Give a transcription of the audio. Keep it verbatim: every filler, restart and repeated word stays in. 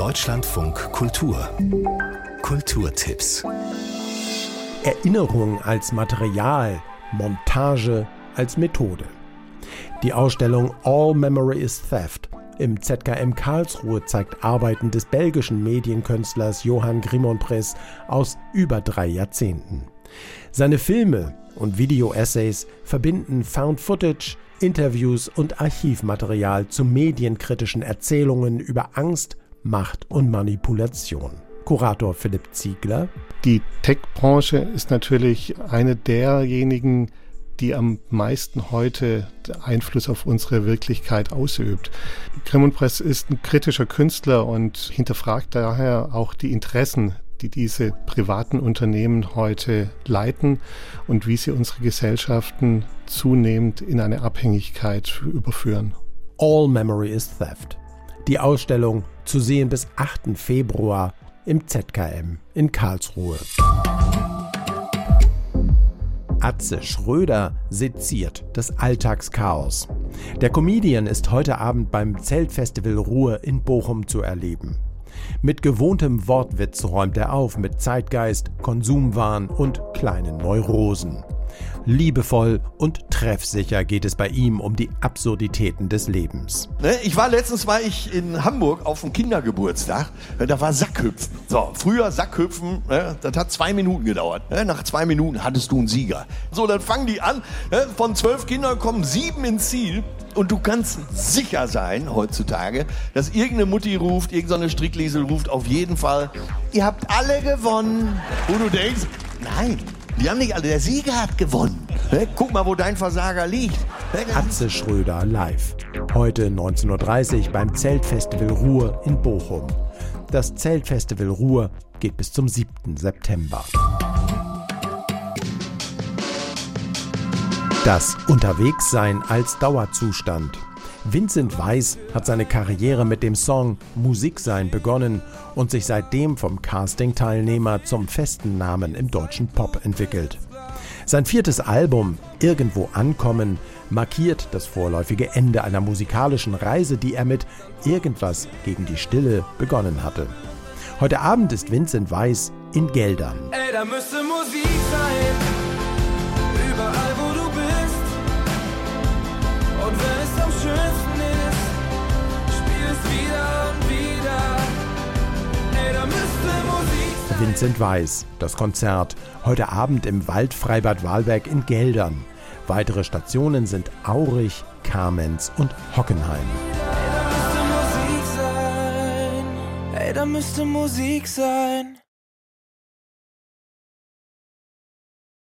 Deutschlandfunk Kultur. Kulturtipps. Erinnerung als Material, Montage als Methode. Die Ausstellung All Memory is Theft im Z K M Karlsruhe zeigt Arbeiten des belgischen Medienkünstlers Johan Grimonprez aus über drei Jahrzehnten. Seine Filme und Video-Essays verbinden Found Footage, Interviews und Archivmaterial zu medienkritischen Erzählungen über Angst, Macht und Manipulation. Kurator Philipp Ziegler. Die Tech-Branche ist natürlich eine derjenigen, die am meisten heute Einfluss auf unsere Wirklichkeit ausübt. Grimonprez ist ein kritischer Künstler und hinterfragt daher auch die Interessen, die diese privaten Unternehmen heute leiten und wie sie unsere Gesellschaften zunehmend in eine Abhängigkeit überführen. All Memory is Theft. Die Ausstellung zu sehen bis achten Februar im Z K M in Karlsruhe. Atze Schröder seziert das Alltagschaos. Der Comedian ist heute Abend beim Zeltfestival Ruhr in Bochum zu erleben. Mit gewohntem Wortwitz räumt er auf mit Zeitgeist, Konsumwahn und kleinen Neurosen. Liebevoll und treffsicher geht es bei ihm um die Absurditäten des Lebens. Ich war letztens war ich in Hamburg auf dem Kindergeburtstag, da war Sackhüpfen. So, früher Sackhüpfen, das hat zwei Minuten gedauert. Nach zwei Minuten hattest du einen Sieger. So, dann fangen die an, von zwölf Kindern kommen sieben ins Ziel. Und du kannst sicher sein, heutzutage, dass irgendeine Mutti ruft, irgendeine Strickliesel ruft auf jeden Fall, ihr habt alle gewonnen. Wo du denkst, nein, die haben nicht alle, der Sieger hat gewonnen. Guck mal, wo dein Versager liegt. Atze Schröder live. Heute neunzehn Uhr dreißig beim Zeltfestival Ruhr in Bochum. Das Zeltfestival Ruhr geht bis zum siebten September. Das Unterwegssein als Dauerzustand. Vincent Weiss hat seine Karriere mit dem Song Musiksein begonnen und sich seitdem vom Casting-Teilnehmer zum festen Namen im deutschen Pop entwickelt. Sein viertes Album, Irgendwo ankommen, markiert das vorläufige Ende einer musikalischen Reise, die er mit Irgendwas gegen die Stille begonnen hatte. Heute Abend ist Vincent Weiss in Geldern. Ey, da müsste Musik sein, überall wo du bist. Und wenn es am schönsten ist, spiel es wieder und wieder. Ey, da müsste Musik sein. Vincent Weiss, das Konzert, heute Abend im Waldfreibad Wahlberg in Geldern. Weitere Stationen sind Aurich, Kamenz und Hockenheim. Ey, da müsste Musik sein. Ey, da müsste Musik sein.